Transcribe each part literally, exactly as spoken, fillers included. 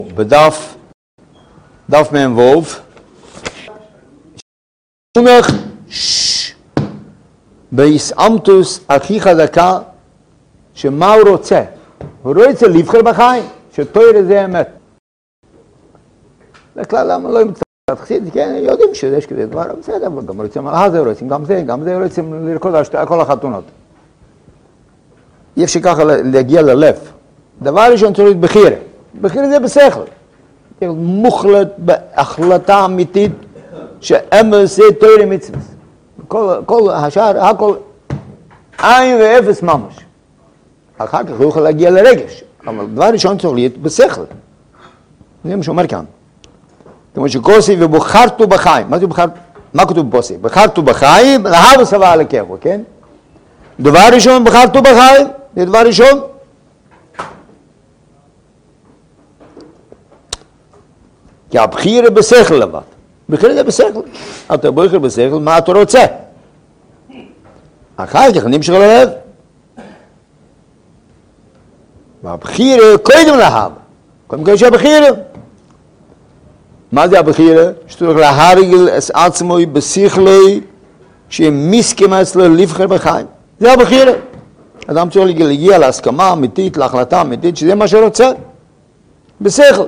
בדף, דף מ"ו, שונך בהסעמתוס הכי חזקה, שמה הוא רוצה? הוא רוצה לבחור בחיים, שתורה זה אמת. בכלל למה לא ימצא חסיד, כן, יודעים שיש כזה דבר, בסדר, אבל גם רוצים, אה זה רוצים, גם זה, גם זה רוצים לרקוד על כל החתונות. אי אפשר ככה להגיע ללב. דבר ראשון צריך בחירה. בחירה זה בשכל. מוחלט בהחלטה אמיתית שאמר זה תורה מצווה. כל השאר, הכל עין ואפס ממש. אחר כך הוא יכול להגיע לרגש. אבל דבר ראשון צריך להיות בשכל. זה מה שאומר כאן. כמו שכוסי ובוחרתו בחיים. מה זה בחרתו? מה כתוב בפוסק? בחרתו בחיים, להב סבא לקחו, כן? דבר ראשון, בחרתו בחיים. זה דבר ראשון. כי הבחירה בשכל לבד. בחירה זה בשכל. אתה בוחר בשכל, מה אתה רוצה? אחר כך נמשך ללב. והבחירה קודם להב. קודם כל שהבחירה. מה זה הבחירה? שצריך להרגל את עצמו בשכלו, שמסכים אצלו לבחר בחיים. זה הבחירה. אדם צריך להגיע להסכמה אמיתית, להחלטה אמיתית, שזה מה שרוצה. בשכל.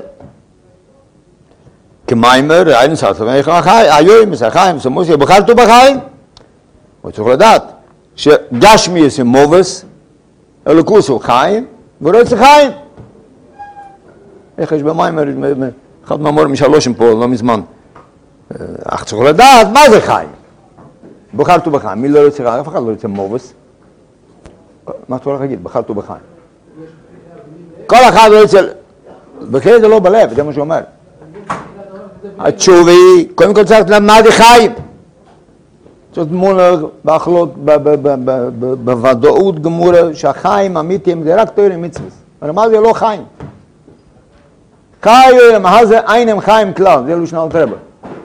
כמיימר, ראינו סעצו, היום, מסחיים, סמוסיה, בחרתו בחיים. הוא צריך לדעת שגשמי זה מובס, אלוקוס הוא חיים, ורוצה חיים. איך יש במיימר, אחד מהמורים משלושים פה, לא מזמן. אך צריך לדעת מה זה חיים. בחרתו בחיים, מי לא רוצה חיים? אף אחד לא רוצה מובס. מה אתה הולך להגיד? בחרתו בחיים. כל אחד לא רוצה, בכלל זה לא בלב, זה מה שהוא אומר. התשובי, קודם כל צריך למה זה חיים. זאת מונח באכלות, בוודאות גמורה, שהחיים אמיתיים זה רק תורה מצווה. אבל מה זה לא חיים? חיים, מה זה אינם חיים כלל, זה לא שנה אלתרבה.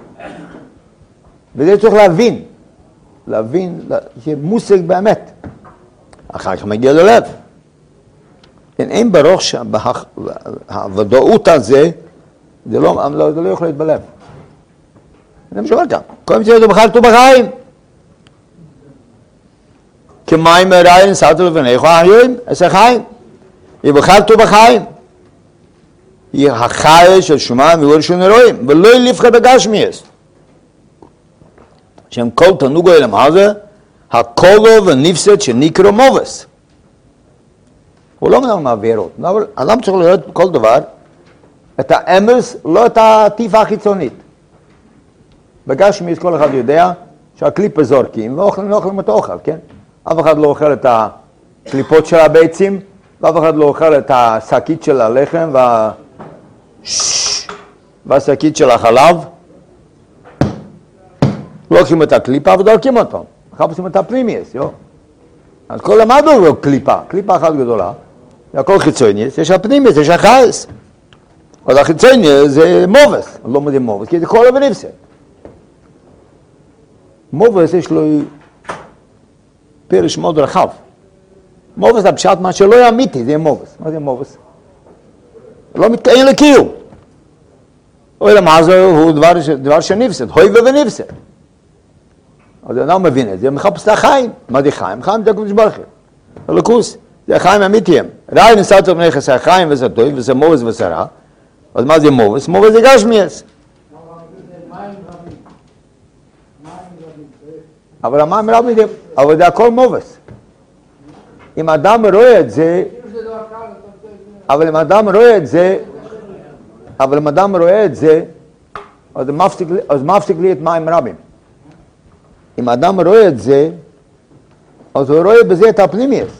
וזה צריך להבין, להבין, שמושג באמת. אחר כך מגיע ללב. אין בראש הוודאות הזה, זה לא, זה לא יכול להיות בלב. זה מה שאומר כאן. קודם כל בחרתו בחיים. כמים מראין סעתו לפניך היום, עשה חיים. היא בחרתו בחיים. היא החי של שמיים ואור של נרואים, ולא לבחר בגשמיאס. שהם כל תנוגו אלה מה זה? הקולו ונפסד שנקרא מובס. הוא לא מדבר מעבירות, אבל אדם צריך לראות כל דבר, את האמס, לא את הטיפה החיצונית. בגשמיאס כל אחד יודע שהקליפה זורקים, ואוכלים לא אוכלים את האוכל, כן? אף אחד לא אוכל את הקליפות של הביצים, ואף אחד לא אוכל את השקית של הלחם, וה... והשקית של החלב. לא אוכלים את הקליפה ודורקים אותם. מחפשים את הפנימיוס, יו. אז כל למדנו לו קליפה, קליפה אחת גדולה. זה הכל חיצוניוס, יש הפנימיוס, יש החייס. אז החיצוניוס זה מובס, לא מודעים מובס, כי זה כל ונפסד. מובס יש לו פירוש מאוד רחב. מובס זה פשט מה שלא יהיה אמיתי, זה מובס. מה זה מובס? לא מתקיים לקיום. אוי למה זה הוא דבר, דבר שנפסד, הוי ונפסד. אז אדם מבין את זה, מחפש את החיים. מה זה חיים? חיים זה הקדוש ברוך הוא. אלוקוס, זה החיים האמיתיים. ראי נסעת לבני חסר החיים וזה טוב, וזה מובס וזה רע. אז מה זה מובס? מובס זה גשמיאס. אבל המים רבים, אבל זה הכל מובס. אם אדם רואה את זה, אבל אם אדם רואה את זה, אבל אם אדם רואה את זה, אז מפסיק, אז מפסיק לי את מים רבים. אם אדם רואה את זה, אז הוא רואה בזה את הפנימיוס.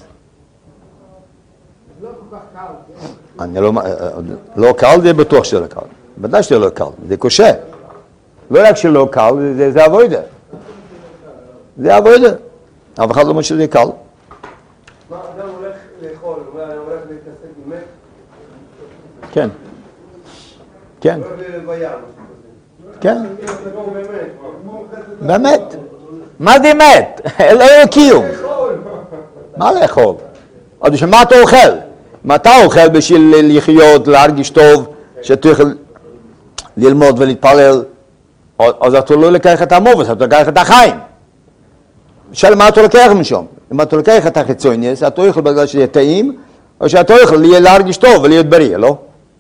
לא כל כך קל. אני לא, לא קל, זה בטוח שזה לא קל. בטח שזה לא קל, זה קשה. לא רק שלא קל, זה, זה עבודה. זה עבודה. אף אחד לא אומר שזה קל. מה אדם הולך לאכול, הוא הולך להתעסק עם מת? כן. כן. כן. באמת. מה זה מת? לא יהיה קיום. מה לאכול? אז שמה אתה אוכל? מה אתה אוכל בשביל לחיות, להרגיש טוב, שאתה יכול ללמוד ולהתפלל, אז אתה לא לקח את המובס, אתה לקח את החיים. שאלה מה אתה לקח משום? אם אתה לקח את החיצוניוס, אתה יכול בגלל שיהיה טעים, או שאתה יכול להרגיש טוב ולהיות בריא, לא?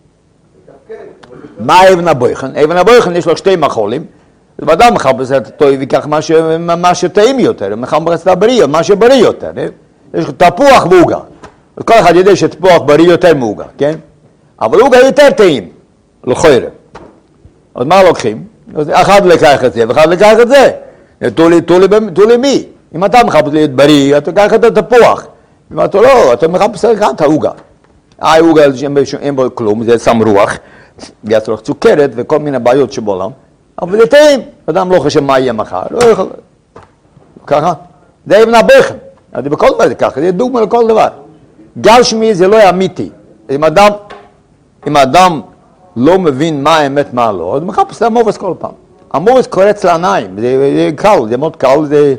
מה אבן הבויכן? אבן הבויכן יש לו שתי מחולים, אז אדם מחפש את הטוב ויקח מה שטעים יותר, מחפש את הבריא, מה שבריא יותר. יש לך תפוח ועוגה. אז כל אחד יודע שתפוח בריא יותר מעוגה, כן? אבל עוגה יותר טעים, לכאורה. אז מה לוקחים? אז אחד לקח את זה ואחד לקח את זה. תלוי מי. אם אתה מחפש להיות בריא, אתה לקח את התפוח. אם אתה לא, אתה מחפש את העוגה. העוגה אין בו כלום, זה שם רוח, ויש לו סוכרת וכל מיני בעיות שבעולם. אבל זה טעים. אדם לא חושב מה יהיה מחר. לא יכול. ככה. זה אבן הבויכן. אז בכל דבר זה ככה, זה דוגמה לכל דבר. גשמי זה לא אמיתי. אם אדם, אם אדם לא מבין מה האמת, מה לא, אז מחפש את המובס כל פעם. המובס קורץ לעיניים, זה, זה קל, זה מאוד קל, זה,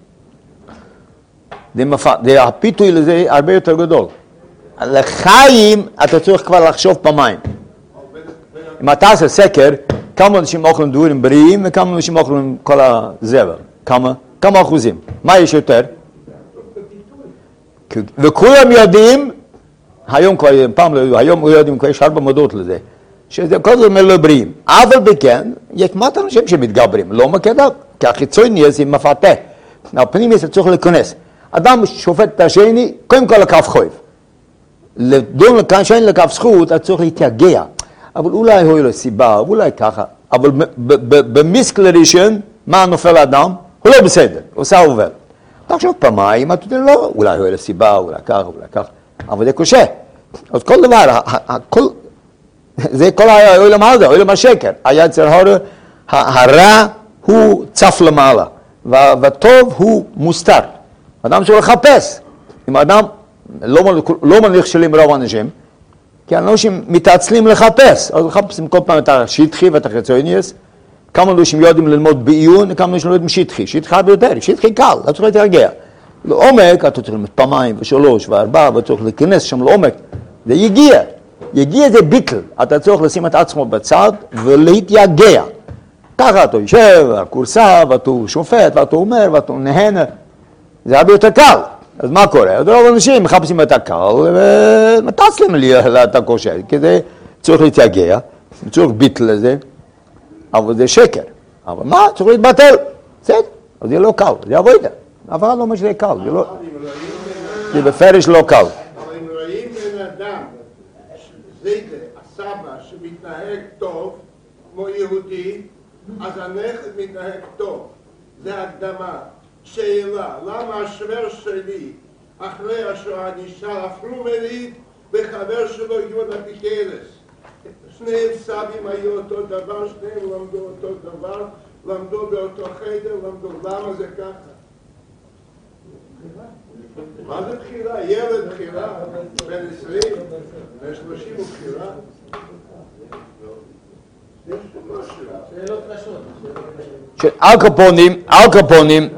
זה, מפ... זה הפיתוי לזה הרבה יותר גדול. לחיים אתה צריך כבר לחשוב פעמיים. אם אתה עושה סקר, כמה אנשים אוכלים דברים בריאים וכמה אנשים אוכלים כל הזבל. כמה? כמה אחוזים? מה יש יותר? וכולם יודעים, היום כבר, פעם לא יודעים, היום יודעים, כבר יש הרבה מודעות לזה, שזה כל הזמן לא בריאים. אבל בכן, יש מעט אנשים שמתגברים, לא מכדב, כי החיצוני זה מפתה. הפנים יש צריך להיכנס. אדם שופט את השני, קודם כל לקו חויב. לדון לכאן שאין לקו זכות, אתה צריך להתייגע. אבל אולי הוא לו סיבה, אולי ככה. אבל במיסקלרישן, מה נופל האדם? הוא לא בסדר, הוא עושה עובר. תחשוב פעמיים, אתה יודע, לא, אולי הוא לו סיבה, אולי ככה, אולי ככה. אבל זה קשה. אז כל דבר, הכל, זה כל העולם הזה, העולם השקר. היצר הרע, הרע הוא צף למעלה, והטוב הוא מוסתר. אדם צריך לחפש. אם אדם לא מניח שלים רוב אנשים, כי אנשים מתעצלים לחפש. אז לחפשים כל פעם את השטחי ואת החיצוניוס. כמה אנשים יודעים ללמוד בעיון, וכמה אנשים יודעים שטחי. שטחי הרבה יותר, שטחי קל, אתה צריך להתרגע. לעומק, אתה צריך ללמוד פעמיים ושלוש וארבע, ואתה צריך להיכנס שם לעומק. זה יגיע. יגיע זה ביטל. אתה צריך לשים את עצמו בצד ולהתייגע. ככה אתה יושב, הקורסה, ואתה שופט, ואתה אומר, ואתה נהנה. זה הרבה יותר קל. אז מה קורה? אז רוב האנשים מחפשים את הקל, ומתעצלים לי את הקושי, כי זה צריך להתייגע, צריך ביטל לזה, אבל זה שקר. אבל מה? צריך להתבטל. בסדר, אז זה לא קל, זה עבודה. אבל לא מה שזה קל, זה לא... זה בפרש לא קל. אבל אם רואים בן אדם, זה הסבא שמתנהג טוב, כמו יהודי, אז הנכד מתנהג טוב. זה הקדמה. שאלה, למה השוור שלי אחרי השואה נשאר אפרומרית וחבר שלו יהודה פיקרס? שניהם סבים היו אותו דבר, שניהם למדו אותו דבר, למדו באותו חדר, למדו. למה זה ככה? מה זה בחירה? ילד בחירה, בן עשרים, בן שלושים הוא בחירה. שאלות קשות. אלקפונים, אלקפונים,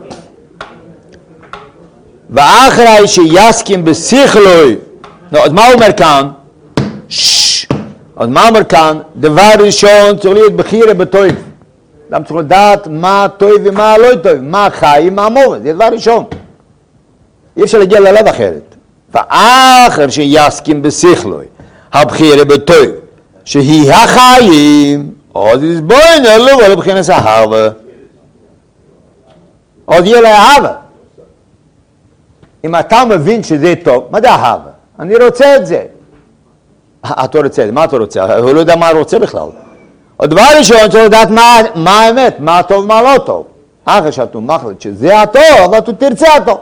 ואחרי שיסכים בשכלוי, אז מה הוא אומר כאן? אז מה אומר כאן? דבר ראשון צריך להיות בחירה בטוב. אדם צריך לדעת מה טוב ומה לא טוב, מה חי ומה מוות, זה דבר ראשון. אי אפשר להגיע ללב אחרת. ואחר שיסכים בשכלוי, הבחירה בטוב, שהיא החיים, אז בואי נלו ולבחינס אהבה. אז יהיה לה אהבה. אם אתה מבין שזה טוב, מה זה אהבה? אני רוצה את זה. אתה רוצה את זה, מה אתה רוצה? הוא לא יודע מה הוא רוצה בכלל. הדבר ראשון, צריך לדעת מה, מה האמת, מה טוב ומה לא טוב. אחרי שאתה מחליט שזה הטוב, אבל אתה תרצה הטוב.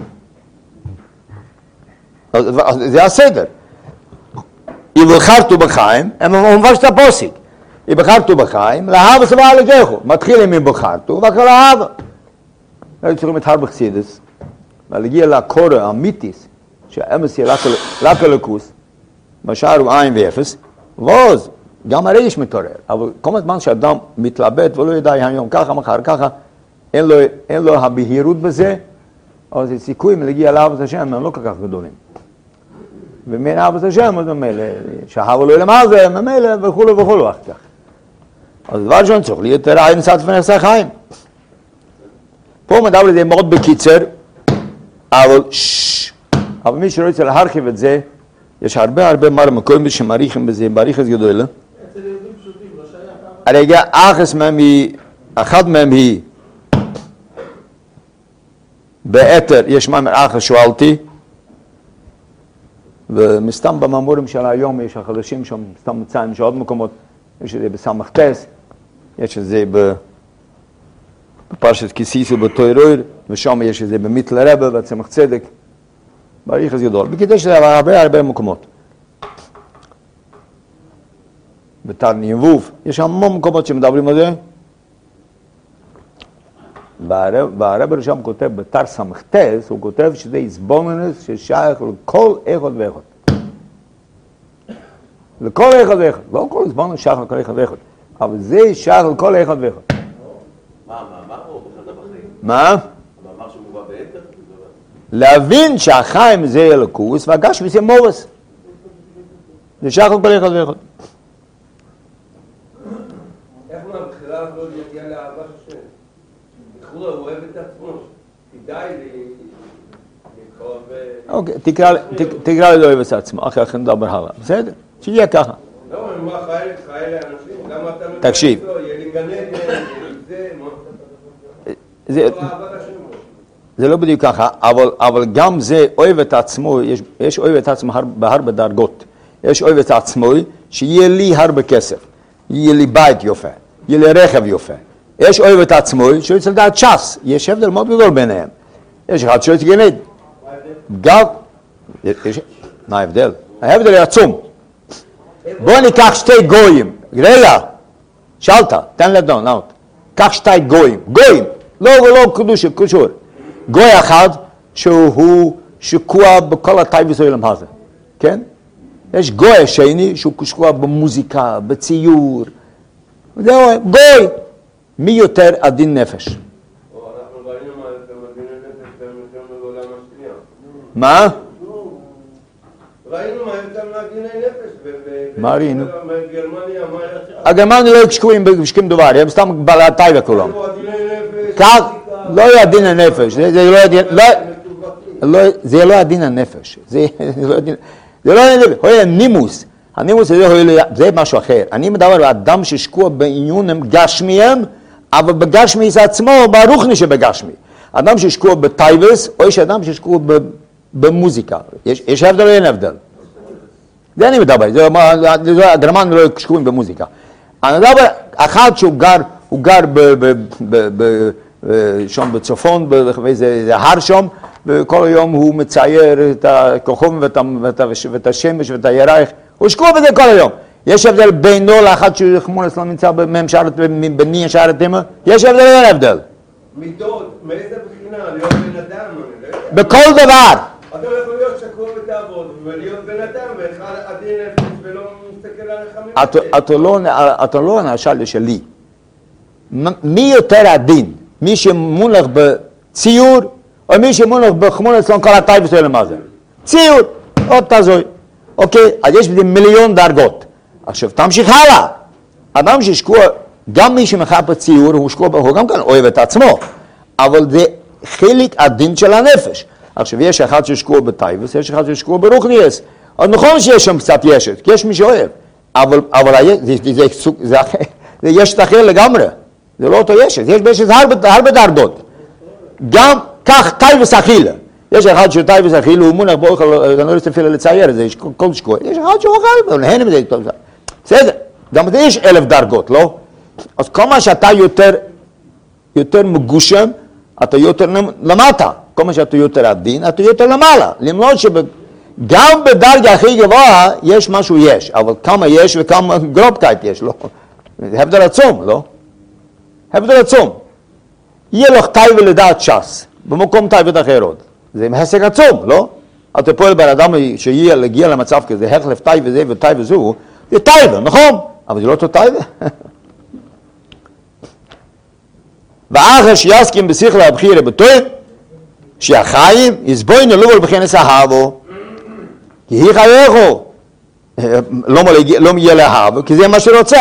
זה הסדר. אם בחרתו בחיים, הם אומרים שאתה פוסק. אם בחרתו בחיים, לאהבה סבבה לגחו. מתחילים עם בחרתו, ואחר לאהבה. אנחנו צריכים את הרבה חסידס, ולהגיע לקורא האמיתיס, שהאמס יהיה רק הלכוס, בשער הוא עין ואפס, ואז גם הרגש מתעורר. אבל כל הזמן שאדם מתלבט ולא ידע היום ככה, מחר ככה, אין לו, אין לו הבהירות בזה, אז הסיכויים להגיע לאהבת השם הם לא כל כך גדולים. ומין אהבת השם, אז ממילא, שאהבו לו למה זה, ממילא, וכולו וכולו אחר כך. אז דבר ראשון צריך להיות רעי נסעת ונכסי חיים. פה מדבר את זה מאוד בקיצר, אבל ששש, אבל מי שרוצה להרחיב את זה, יש הרבה הרבה מקומות שמעריכים בזה, בעריכת גדולה. אצל יהודים פשוטים, לא שייך ככה. הרגע, אחת מהם היא, אחת מהם היא, באתר, יש מאמר אחר שואלתי, ומסתם במאמורים של היום יש החדשים שם, סתם מצאים שעוד מקומות, יש את זה בסמכתס, יש את זה בפרשת כיסיסו בתוירוי, ושם יש את זה במיתל רבה, בצמח צדק, בעריך הזה גדול. בקיצור יש זה הרבה הרבה מקומות. בתר ניבוב, יש המון מקומות שמדברים על זה, והרב שם כותב בתר סמכתס, הוא כותב שזה איזבוננס ששייך לכל אחד ואחד. לכל אחד ואחד. לא כל איזבוננס שייך לכל אחד ואחד, אבל זה שייך לכל אחד ואחד. מה, המאמר או בחד הבחיים? מה? המאמר שמובא באתר? להבין שהחיים זה אלוקוס והגשמי זה מובס. זה שייך לכל אחד ואחד. איך מהבחירה הזאת יגיע לאהבת השם? הוא אוהב את עצמו, כדאי לקרוא ו... אוקיי, תקרא לי לא אוהב את עצמו, אחרי כן נדבר הלאה. בסדר? שיהיה ככה. לא, אני אומר חי לאנשים, למה אתה מתחיל תקשיב. לו, יהיה לי גן עדן, זה, מה? זה... לא אהבת השם. זה לא בדיוק ככה, אבל, אבל גם זה אוהב את עצמו, יש, יש אוהב את עצמו בהרבה דרגות. יש אוהב את עצמו שיהיה לי הרבה כסף, יהיה לי בית יפה, יהיה לי רכב יפה. יש אוהב את עצמו שרוצה לדעת ש"ס, יש הבדל מאוד גדול ביניהם. יש אחד שרוצה גנד. גם, יש, מה ההבדל? ההבדל עצום. בוא ניקח שתי גויים, רגע, שאלת, תן לדון, נאות. קח שתי גויים, גויים, לא, לא קדוש, קשור. גוי אחד שהוא שקוע בכל הטייבס העולם הזה, כן? יש גוי שני שהוא שקוע במוזיקה, בציור, זהו, גוי. מי יותר עדין נפש? אנחנו ראינו מה זה מדין הנפש במלחמת העולם השנייה. מה? ראינו מה יותר מעדיני נפש. מה ראינו? בגרמניה, מה היה... הגרמנים לא שקועים בשכים דבר, הם סתם בעלתי וכולם. עדיני נפש... כך, לא ידין הנפש, זה לא ידין... זה לא ידין הנפש, זה לא ידין... זה לא ידין... זה נימוס. הנימוס זה משהו אחר. אני מדבר על אדם ששקוע בעניונים גשמיים, אבל בגשמי זה עצמו, ברוחני שבגשמי. אדם ששקוע בטייבס, או יש אדם ששקוע במוזיקה. יש, יש הבדל או אין הבדל? זה אני מדבר, זה הגרמנים לא שקועים במוזיקה. אני מדבר, אחד שהוא גר, הוא גר שם בצפון, באיזה הר שם, וכל היום הוא מצייר את הכוכבים ואת השמש ואת הירח, הוא שקוע בזה כל היום. יש הבדל בינו לאחד שחמונס לא נמצא בני שער התימה? יש הבדל או אין הבדל? מידות, מאיזה בחינה? להיות בן אדם? בכל דבר. אתה לא יכול להיות שקוע ותעבוד, ולהיות בן אדם, ואחד עדין נפש ולא מסתכל עליך אתה לא נשאל שלי. מי יותר עדין? מי שמונח בציור, או מי שמונח בחמונס לא כל הטייבס האלה מה זה? ציור, עוד תזוי. אוקיי, אז יש בזה מיליון דרגות. עכשיו, תמשיך הלאה. אדם ששקוע, גם מי שמחר בציור, הוא שקוע, הוא גם כאן אוהב את עצמו. אבל זה חלק עדין של הנפש. עכשיו, יש אחד ששקוע בטייבס, יש אחד ששקוע ברוחניאס. אז נכון שיש שם קצת ישת, כי יש מי שאוהב. אבל, אבל זה, זה, זה, זה, זה, זה ישת אחר לגמרי. זה לא אותו ישת, יש בישת הרבה, הרבה דרגות. גם כך טייבס אכילה. יש אחד שטייבס אכילה, הוא מונח באוכל, אני לא רוצה אפילו לצייר את זה, יש כל שקוע. יש אחד שהוא אוכל, להנה מזה, בסדר. גם זה יש אלף דרגות, לא? אז כל מה שאתה יותר, יותר מגושם, אתה יותר למטה. כל מה שאתה יותר עדין, אתה יותר למעלה. למרות שגם בדרגה הכי גבוהה, יש משהו יש. אבל כמה יש וכמה גרובקייט יש, לא? זה הבדל עצום, לא? הבדל עצום. יהיה לך טייבה לדעת ש"ס, במקום טייבות אחרות. זה הישג עצום, לא? אתה פועל בן אדם שיגיע למצב כזה, החלף טייבה זה וטייבה זו, זה טייבה, נכון? אבל זה לא אותו טייבה. ואחר שיסכים בשכל הבחירה בתור, שהחיים יסבוינו לא בבחינס אהבו, כי היא חייכו. לא מגיע לאהבה, כי זה מה שרוצה.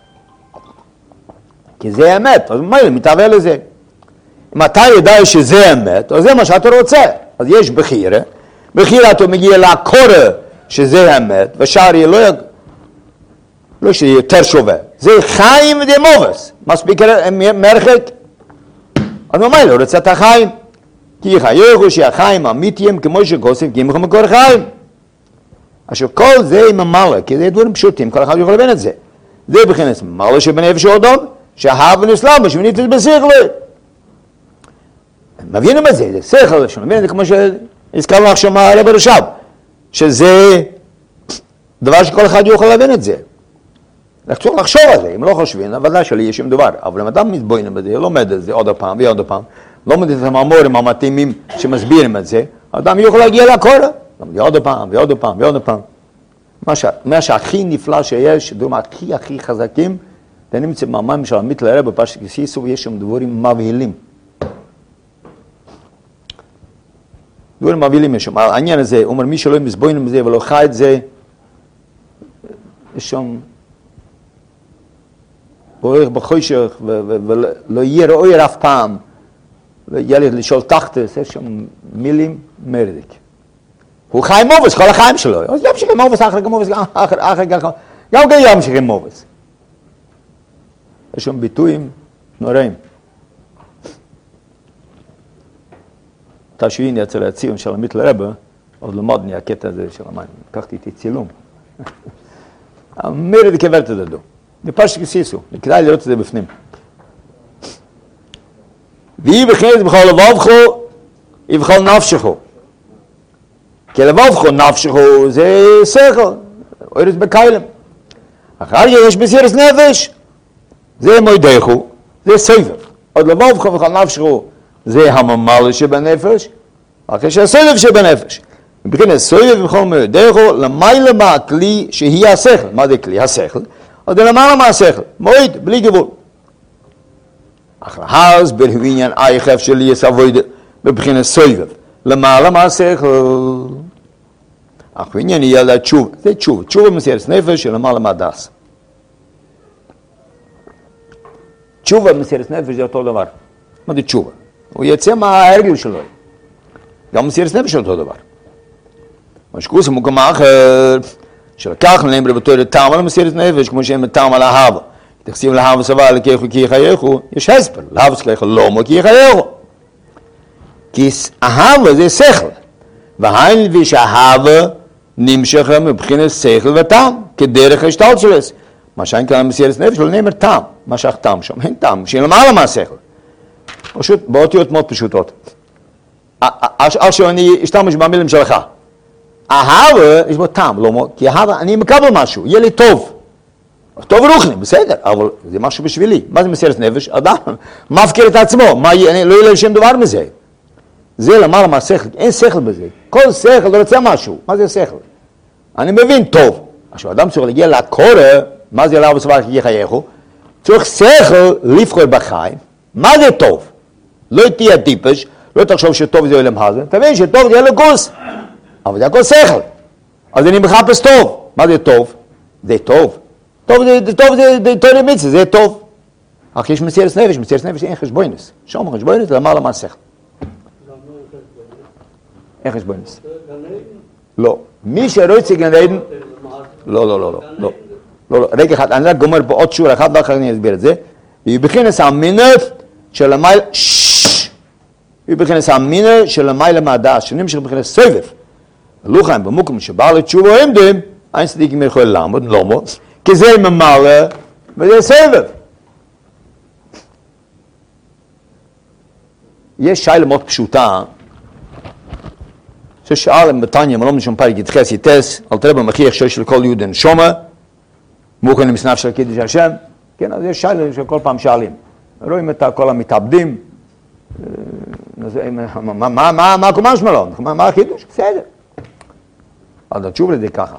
כי זה אמת, אז מה, מתעבר לזה. אם אתה יודע שזה אמת, אז זה מה שאתה רוצה. אז יש בחירה, בחירה אתה מגיע לקורא שזה אמת, ושארי לא, לא שיהיה יותר שווה. זה חיים ודמובס, מספיק מרחק. אז מה, לא רוצה את החיים. כי חייכו שהחיים אמיתיים כמו שגוסם, כי הם יכולים מקור חיים. עכשיו כל זה עם המעלה, כי זה דברים פשוטים, כל אחד יכול להבין את זה. זה בכנס מעלה שבנפש האדם, שהאהב ונסלם, שמניף את זה בשכל. מבינים את זה, זה שכל, שמבין את זה כמו שהזכרנו עכשיו מעלה ברשב, שזה דבר שכל אחד יכול להבין את זה. רק צריך לחשוב על זה, אם לא חושבים, ודאי שלי יש שום דבר, אבל אם אדם מתבונן בזה, לומד את זה עוד פעם ועוד פעם, לומד את המאמרים המתאימים שמסבירים את זה, אדם יכול להגיע לקורא. ועוד פעם, ועוד פעם, ועוד פעם. מה שהכי נפלא שיש, דברים הכי הכי חזקים, זה נמצא במאמרים של עמית לרב בפרשת כי תישא, ויש שם דברים מבהילים. דברים מבהילים יש שם. העניין הזה, הוא אומר, מי שלא מתבונן בזה ולא חי את זה, יש שם הולך בחושך, ולא יהיה ראוי אף פעם, וילד לשאול תחתס, יש שם מילים מרדיק. הוא חי מובס, כל החיים שלו. אז ימשיך עם מובס, אחר מובס, אחר, אחר, אחר. גם כן ימשיך עם מובס. יש שם ביטויים נוראים. תשוויני אצל הציון של עמית לרבה, עוד למדני הקטע הזה של המים. לקחתי איתי צילום. המרד כברת את זה. בפרשת כי תישא, כדאי לראות את זה בפנים. והיא בכנס בכל לבבכו, ובכל נפשכו. כי לבבכו נפשכו זה שכל, אורס בקיילם. אחר יש מסירת נפש, זה מוידךו, זה סבב. עוד לבבכו ובכל נפשכו זה הממלא שבנפש, אחר שהסבב שבנפש. מבחינת סבב ובכל מוידךו, למעלה מהכלי שהיא השכל. מה זה כלי? השכל. עוד למעלה מהשכל, מויד, בלי גבול. אחר אז בעניין אייכף שלי יש עבודה בבחינת סבב. למעלה מהשכל. אך בעניין יהיה לה תשובה. זה תשובה. תשובה מסירת נפש שלמעלה מהדס. תשובה מסירת נפש זה אותו דבר. מה זה תשובה? הוא יצא מההרגל שלו. גם מסירת נפש זה אותו דבר. מה שקורס מוקם אחר, שלקח להם רבותו לטעם על מסירת נפש, כמו שהם טעם על האהבה. תכסיב להאבה סבא לכיכו כי יחייכו, יש הסבר. להאבה סכיכו לא מו כי יחייכו. כי אהבה זה שכל. והיין לבי שהאהבה נמשך מבחינת שכל וטעם, כדרך השתלט של זה. מה שאין כאן מסירת נפש, לא נאמר טעם. מה שאך טעם שם, אין טעם, שאין למעלה מהשכל. פשוט, באותיות מאוד פשוטות. עכשיו אני אשתמש במילים שלך. אהבה, יש בו טעם, לא, כי אהבה, אני מקבל משהו, יהיה לי טוב. טוב רוחני, בסדר, אבל זה משהו בשבילי. מה זה מסירת נפש? אדם מפקיר את עצמו, מה, אני, לא יהיה לי שם דבר מזה. זה למעלה מהשכל, אין שכל בזה. כל שכל לא רוצה משהו. מה זה שכל? אני מבין טוב. עכשיו, אדם צריך להגיע לקורא, מה זה לאו בסבר כי יחייכו? צריך שכל לבחור בחיים. מה זה טוב? לא תהיה טיפש, לא תחשוב שטוב זה עולם הזה. תבין שטוב זה אלוקוס. אבל זה הכל שכל. אז אני מחפש טוב. מה זה טוב? זה טוב. טוב זה טוב, זה תורי מצווה, זה טוב. אך יש מסירת נפש, מסירת נפש אין חשבונס. שום חשבונס למעלה מהשכל. אין חשבונס. לא. מי שרוצה גן עדן... לא, לא, לא, לא. לא, רגע אחד, אני רק גומר פה עוד שורה אחת, ואחר אני אסביר את זה. ובכנס המינה של המיילה... ששש! ובכנס המינה של המיילה מהדעת, שנמשך בכנס סבב. לוחיים במוקם שבא לתשובה עמדם, אין צדיקים יכול לעמוד, לא מוד, כי זה ממלא וזה סבב. יש שאלה מאוד פשוטה, ששאל עם בתניא, מלום נשום פרק יתחס יתס, על תרבה מכיח שוי של כל יהודה נשומה, מוכן למסנף של קידוש השם, כן, אז יש שאלה שכל פעם שאלים. רואים את כל המתאבדים, מה הקומה שמלום? מה החידוש? בסדר. אז התשובה לזה ככה.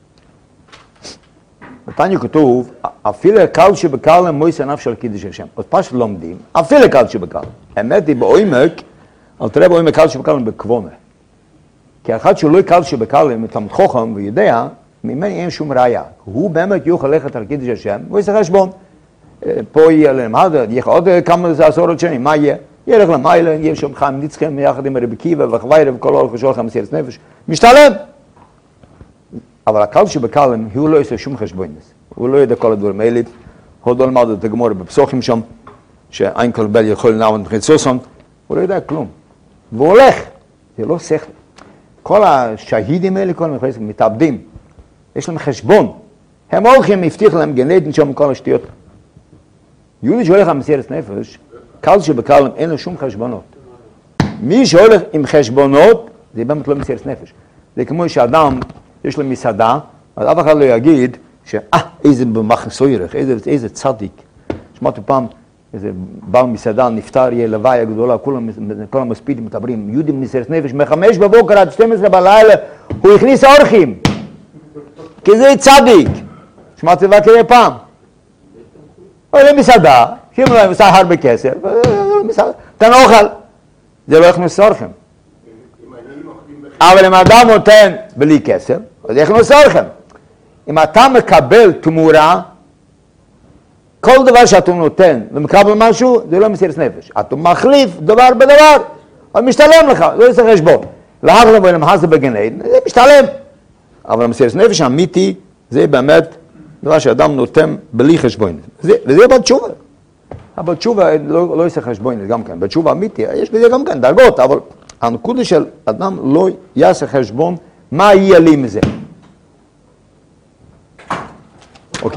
בתניא כתוב, אפילו הקל שבקל למויס ענף של קידוש השם. אז פשוט לומדים, אפילו הקל שבקל. האמת היא בעומק, על תראה בעומק קל שבקל בקוונה. כי אחד שהוא לא יקל שבקל מתלמוד חוכם ויודע, ממני אין שום ראיה. הוא באמת יוכל ללכת על קידוש השם, הוא יעשה חשבון. פה יהיה למד, יהיה עוד כמה עשרות שנים, מה יהיה? ילך למיילה, יהיה שם חיים ניצחם יחד עם רבי קיבא וחוויירה וכל אורך ושולח מסירת נפש. משתלם! אבל הקל שבקלם, הוא לא יעשה שום חשבונס. הוא לא יודע כל הדברים האלה. הוא לא למד את הגמור בפסוחים שם, שאין כל בל יכול לנעוד מבחינת סוסון. הוא לא יודע כלום. והוא הולך. זה לא שכל. כל השהידים האלה, כל המחלסים, מתאבדים. יש להם חשבון. הם הולכים, הבטיח להם גנטין שם כל השטויות. יהודי שהולך על מסירת נפש, קל שבקלם אין לו שום חשבונות. מי שהולך עם חשבונות, זה באמת לא מסירת נפש. זה כמו שאדם, יש לו מסעדה, אז אף אחד לא יגיד, שאה, איזה במחסוירך, איזה, איזה צדיק. שמעתי פעם, איזה בעל מסעדה נפטר, יהיה לוואי הגדולה, כולם, כל המספידים מדברים, יהודים מסירת נפש, מחמש בבוקר עד שתים עשרה בלילה, הוא הכניס אורחים. כי זה צדיק. שמעתי דבר כזה פעם. עולה מסעדה, שימו להם מסע הרבה כסף, תן אוכל. זה לא יכנוס אורחים. אבל אם האדם נותן בלי כסף, אז יכנוס אורחים. אם אתה מקבל תמורה, כל דבר שאתה נותן ומקבל משהו, זה לא מסירת נפש. אתה מחליף דבר בדבר, אבל משתלם לך, לא יעשה חשבון. להבא לבוא למחס בגן עדן, זה משתלם. אבל מסירת נפש האמיתי, זה באמת דבר שאדם נותן בלי חשבון. זה, וזה בתשובה. אבל בתשובה לא, לא יעשה חשבון גם כן. בתשובה אמיתי, יש בזה גם כן דרגות, אבל הנקודה של אדם לא יעשה חשבון, מה יהיה לי מזה?